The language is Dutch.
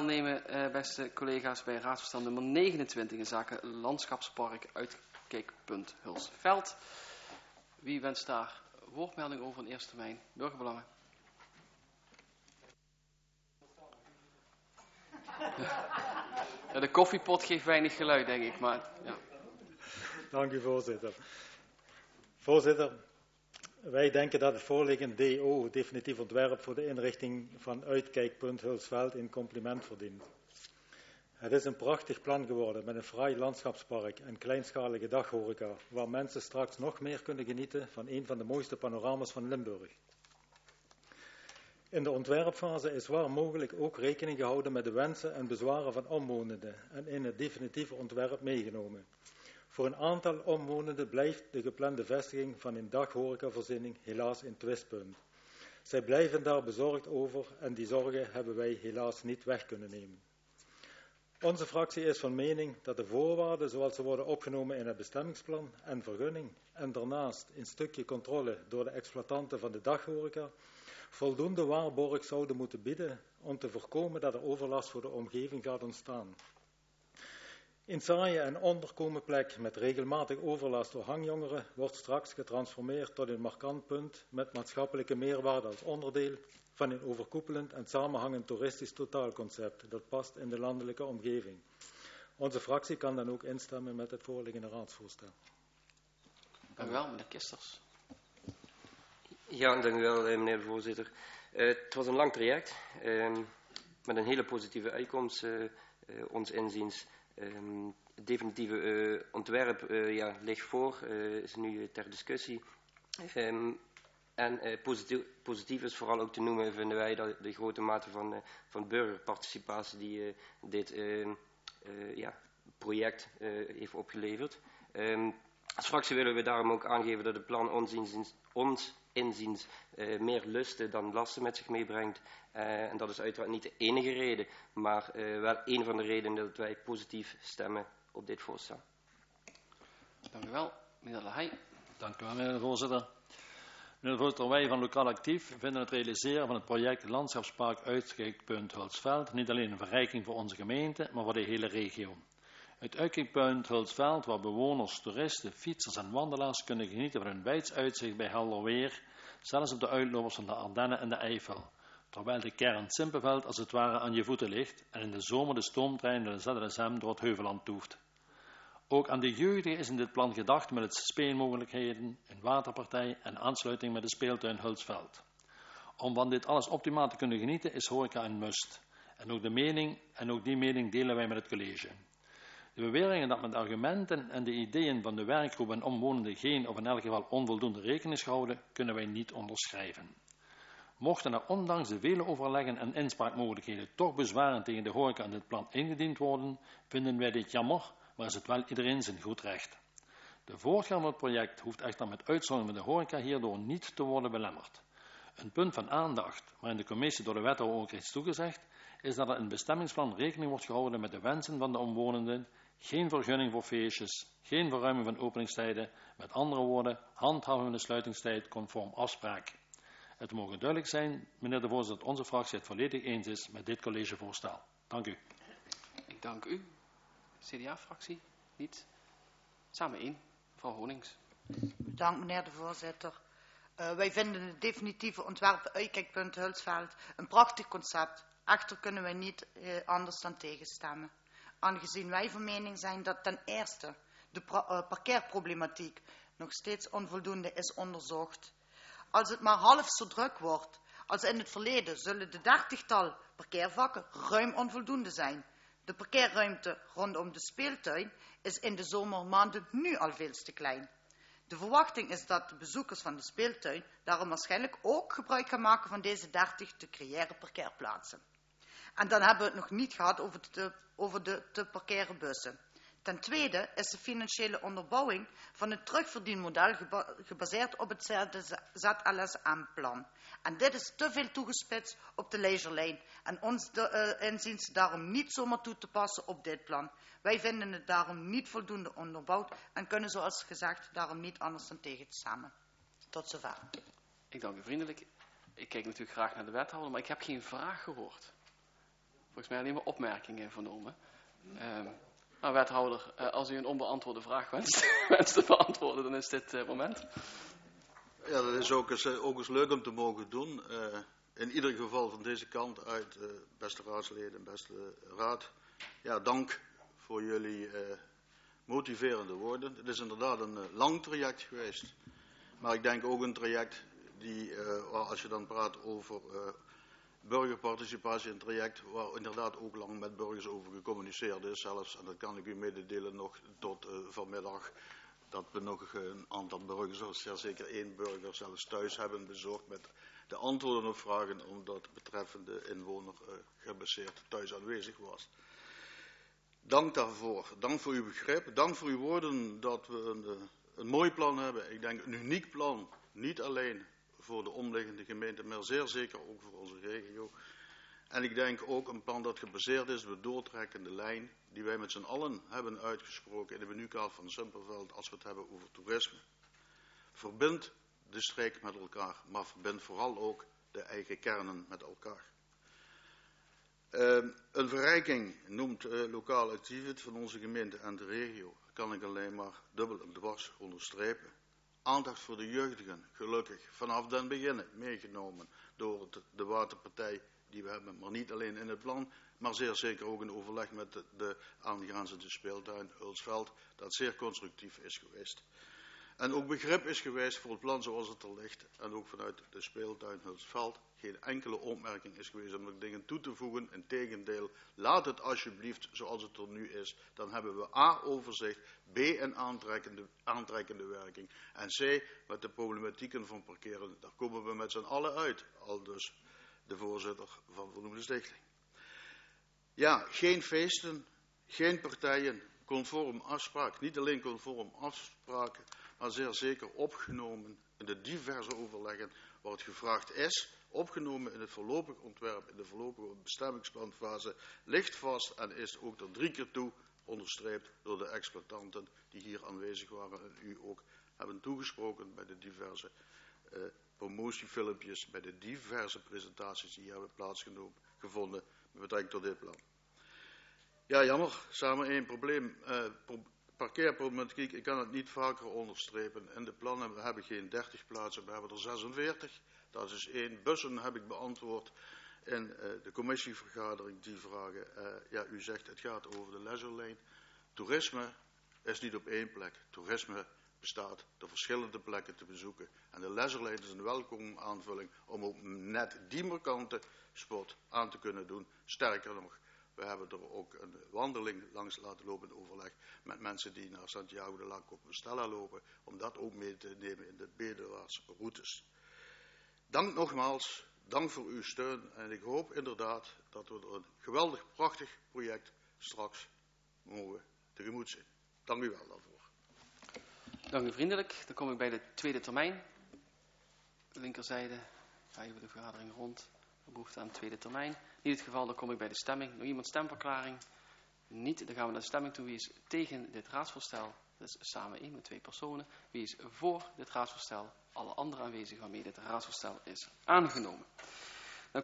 deelnemen, beste collega's, bij raadsverstand nummer 29 in zaken landschapspark Uitkijkpunt Hulsveld. Wie wenst daar woordmelding over in eerste termijn? Burgerbelangen. Ja, de koffiepot geeft weinig geluid, denk ik. Maar, ja. Dank u, voorzitter. Voorzitter, wij denken dat het voorliggende DO, definitief ontwerp voor de inrichting van Uitkijkpunt Hulsveld, een compliment verdient. Het is een prachtig plan geworden met een fraai landschapspark en kleinschalige daghoreca, waar mensen straks nog meer kunnen genieten van een van de mooiste panorama's van Limburg. In de ontwerpfase is waar mogelijk ook rekening gehouden met de wensen en bezwaren van omwonenden en in het definitieve ontwerp meegenomen. Voor een aantal omwonenden blijft de geplande vestiging van een daghorecavoorziening helaas een twistpunt. Zij blijven daar bezorgd over en die zorgen hebben wij helaas niet weg kunnen nemen. Onze fractie is van mening dat de voorwaarden zoals ze worden opgenomen in het bestemmingsplan en vergunning en daarnaast een stukje controle door de exploitanten van de daghoreca voldoende waarborg zouden moeten bieden om te voorkomen dat er overlast voor de omgeving gaat ontstaan. Een saaie en onderkomenplek met regelmatig overlast door hangjongeren wordt straks getransformeerd tot een markant punt met maatschappelijke meerwaarde als onderdeel van een overkoepelend en samenhangend toeristisch totaalconcept dat past in de landelijke omgeving. Onze fractie kan dan ook instemmen met het voorliggende raadsvoorstel. Dank u wel, meneer Kisters. Ja, dank u wel, meneer de voorzitter. Het was een lang traject met een hele positieve uitkomst, ons inziens. Het definitieve ontwerp ligt voor, is nu ter discussie. En positief is vooral ook te noemen, vinden wij, dat de grote mate van burgerparticipatie die dit project heeft opgeleverd. Als fractie willen we daarom ook aangeven dat het plan ons inziens meer lusten dan lasten met zich meebrengt. En dat is uiteraard niet de enige reden, maar wel een van de redenen dat wij positief stemmen op dit voorstel. Dank u wel, meneer De Heij. Dank u wel, meneer de voorzitter. Meneer de voorzitter, wij van Lokaal Actief vinden het realiseren van het project Landschapspark Uitkijkpunt Hulsveld niet alleen een verrijking voor onze gemeente, maar voor de hele regio. Het Uitkijkpunt Hulsveld, waar bewoners, toeristen, fietsers en wandelaars kunnen genieten van een wijds uitzicht bij helder weer, zelfs op de uitlopers van de Ardennen en de Eifel, terwijl de kern Simpelveld als het ware aan je voeten ligt en in de zomer de stoomtrein de ZSM door het Heuvelland toeft. Ook aan de jeugdigen is in dit plan gedacht met het speelmogelijkheden, een waterpartij en aansluiting met de speeltuin Hulsveld. Om van dit alles optimaal te kunnen genieten is horeca een must. En ook die mening delen wij met het college. De beweringen dat met de argumenten en de ideeën van de werkgroep en omwonenden geen of in elk geval onvoldoende rekening is gehouden, kunnen wij niet onderschrijven. Mochten er ondanks de vele overleggen en inspraakmogelijkheden toch bezwaren tegen de horeca in dit plan ingediend worden, vinden wij dit jammer, maar is het wel iedereen zijn goed recht. De voortgang van het project hoeft echter met uitzondering met de horeca hierdoor niet te worden belemmerd. Een punt van aandacht, waarin de commissie door de wethouder ook reeds toegezegd, is dat er in het bestemmingsplan rekening wordt gehouden met de wensen van de omwonenden, geen vergunning voor feestjes, geen verruiming van openingstijden, met andere woorden, handhaving van de sluitingstijd conform afspraak. Het mogen duidelijk zijn, meneer de voorzitter, dat onze fractie het volledig eens is met dit collegevoorstel. Dank u. Ik dank u. CDA-fractie? Niet? Samen één. Mevrouw Honings. Bedankt, meneer de voorzitter. Wij vinden het definitieve ontwerp Uitkijkpunt Hulsveld een prachtig concept. Echter kunnen wij niet anders dan tegenstemmen. Aangezien wij van mening zijn dat ten eerste de parkeerproblematiek nog steeds onvoldoende is onderzocht. Als het maar half zo druk wordt als in het verleden, zullen de 30-tal parkeervakken ruim onvoldoende zijn. De parkeerruimte rondom de speeltuin is in de zomermaanden nu al veel te klein. De verwachting is dat de bezoekers van de speeltuin daarom waarschijnlijk ook gebruik gaan maken van deze 30 te creëren parkeerplaatsen. En dan hebben we het nog niet gehad over de te parkeren bussen. Ten tweede is de financiële onderbouwing van het terugverdienmodel gebaseerd op het ZLSM-plan. En dit is te veel toegespitst op de leisureline en ons inziens daarom niet zomaar toe te passen op dit plan. Wij vinden het daarom niet voldoende onderbouwd en kunnen zoals gezegd daarom niet anders dan tegen te stemmen. Tot zover. Ik dank u vriendelijk. Ik kijk natuurlijk graag naar de wethouder, maar ik heb geen vraag gehoord. volgens mij alleen maar opmerkingen vernomen. Maar wethouder, als u een onbeantwoorde vraag wenst te beantwoorden, dan is dit het moment. Ja, dat is ook eens leuk om te mogen doen. In ieder geval van deze kant uit, beste raadsleden, beste raad. Ja, dank voor jullie motiverende woorden. Het is inderdaad een lang traject geweest. Maar ik denk ook een traject waar als je dan praat over burgerparticipatie, een traject waar inderdaad ook lang met burgers over gecommuniceerd is zelfs. En dat kan ik u mededelen nog tot vanmiddag. Dat we nog een aantal burgers, zeker 1 burger, zelfs thuis hebben bezorgd met de antwoorden op vragen, omdat betreffende inwoner gebaseerd thuis aanwezig was. Dank daarvoor. Dank voor uw begrip. Dank voor uw woorden dat we een mooi plan hebben. Ik denk een uniek plan. Niet alleen voor de omliggende gemeenten, maar zeer zeker ook voor onze regio. En ik denk ook een plan dat gebaseerd is op de doortrekkende lijn die wij met z'n allen hebben uitgesproken in de menukaart van Zumperveld als we het hebben over toerisme. Verbind de streek met elkaar, maar verbind vooral ook de eigen kernen met elkaar. Een verrijking noemt lokaal activiteit van onze gemeente en de regio. Kan ik alleen maar dubbel en dwars onderstrepen. Aandacht voor de jeugdigen, gelukkig, vanaf den beginnen meegenomen door de waterpartij die we hebben. Maar niet alleen in het plan, maar zeer zeker ook in overleg met de aangrenzende speeltuin Hulsveld, dat zeer constructief is geweest. En ook begrip is geweest voor het plan zoals het er ligt. En ook vanuit de speeltuin Hulsveld geen enkele opmerking is geweest om er dingen toe te voegen. Integendeel, laat het alsjeblieft zoals het er nu is. Dan hebben we A, overzicht, B, een aantrekkende werking. En C, met de problematieken van parkeren, daar komen we met z'n allen uit. Al dus de voorzitter van vernoemde stichting. Ja, geen feesten, geen partijen, conform afspraak. Niet alleen conform afspraken, maar zeer zeker opgenomen in de diverse overleggen waar het gevraagd is, opgenomen in het voorlopig ontwerp, in de voorlopige bestemmingsplanfase, ligt vast en is ook tot 3 keer toe onderstreept door de exploitanten die hier aanwezig waren en u ook hebben toegesproken bij de diverse promotiefilmpjes, bij de diverse presentaties die hier hebben plaatsgevonden met betrekking tot dit plan. Ja, jammer, samen 1 probleem. Parkeerproblematiek, ik kan het niet vaker onderstrepen. In de plannen hebben we geen 30 plaatsen, we hebben er 46. Dat is 1. Bussen heb ik beantwoord in de commissievergadering, die vragen. Ja, u zegt het gaat over de leisure lane. Toerisme is niet op 1 plek. Toerisme bestaat door verschillende plekken te bezoeken. En de leisure lane is een welkome aanvulling om ook net die markante spot aan te kunnen doen. Sterker nog, we hebben er ook een wandeling langs laten lopen in overleg met mensen die naar Santiago de la Compostela lopen, om dat ook mee te nemen in de bedewaartse routes. Dank nogmaals, dank voor uw steun en ik hoop inderdaad dat we er een geweldig, prachtig project straks mogen tegemoet zien. Dank u wel daarvoor. Dank u vriendelijk. Dan kom ik bij de tweede termijn. De linkerzijde, krijgen we de vergadering rond. Behoefte aan tweede termijn. Niet het geval, dan kom ik bij de stemming. Nog iemand stemverklaring? Niet, dan gaan we naar de stemming toe. Wie is tegen dit raadsvoorstel? Dat is samen 1 met 2 personen. Wie is voor dit raadsvoorstel? Alle andere aanwezigen waarmee dit raadsvoorstel is aangenomen.